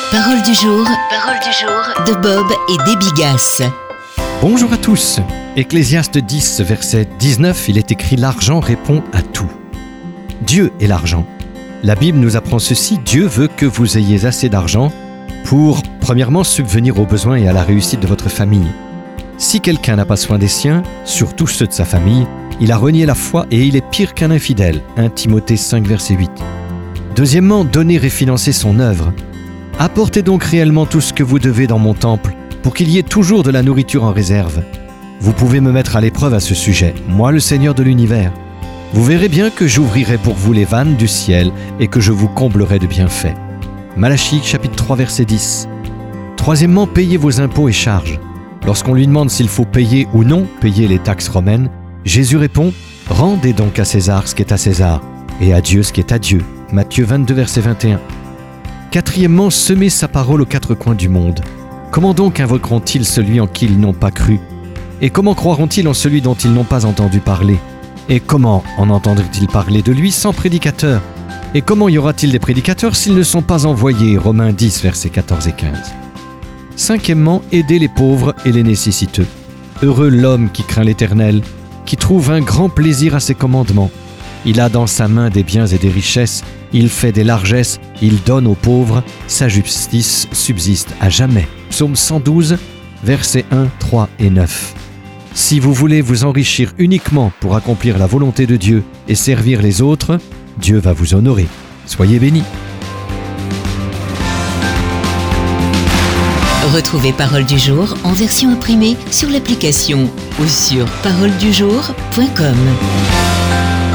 Parole du jour de Bob et Debbie Gass. Bonjour à tous. Ecclésiaste 10, verset 19, il est écrit « L'argent répond à tout ». Dieu est l'argent. La Bible nous apprend ceci, Dieu veut que vous ayez assez d'argent pour, premièrement, subvenir aux besoins et à la réussite de votre famille. Si quelqu'un n'a pas soin des siens, surtout ceux de sa famille, il a renié la foi et il est pire qu'un infidèle. 1 Timothée 5, verset 8. Deuxièmement, donner et financer son œuvre. Apportez donc réellement tout ce que vous devez dans mon temple, pour qu'il y ait toujours de la nourriture en réserve. Vous pouvez me mettre à l'épreuve à ce sujet, moi le Seigneur de l'univers. Vous verrez bien que j'ouvrirai pour vous les vannes du ciel et que je vous comblerai de bienfaits. Malachie, chapitre 3, verset 10. Troisièmement, payez vos impôts et charges. Lorsqu'on lui demande s'il faut payer ou non payer les taxes romaines, Jésus répond « Rendez donc à César ce qui est à César, et à Dieu ce qui est à Dieu. » Matthieu 22, verset 21. Quatrièmement, semez sa parole aux quatre coins du monde. Comment donc invoqueront-ils celui en qui ils n'ont pas cru ? Et comment croiront-ils en celui dont ils n'ont pas entendu parler ? Et comment en entendraient-ils parler de lui sans prédicateur ? Et comment y aura-t-il des prédicateurs s'ils ne sont pas envoyés ? Romains 10, versets 14 et 15. Cinquièmement, aidez les pauvres et les nécessiteux. Heureux l'homme qui craint l'Éternel, qui trouve un grand plaisir à ses commandements. Il a dans sa main des biens et des richesses, il fait des largesses, il donne aux pauvres, sa justice subsiste à jamais. Psaume 112, versets 1, 3 et 9. Si vous voulez vous enrichir uniquement pour accomplir la volonté de Dieu et servir les autres, Dieu va vous honorer. Soyez bénis. Retrouvez Parole du jour en version imprimée sur l'application ou sur paroledujour.com.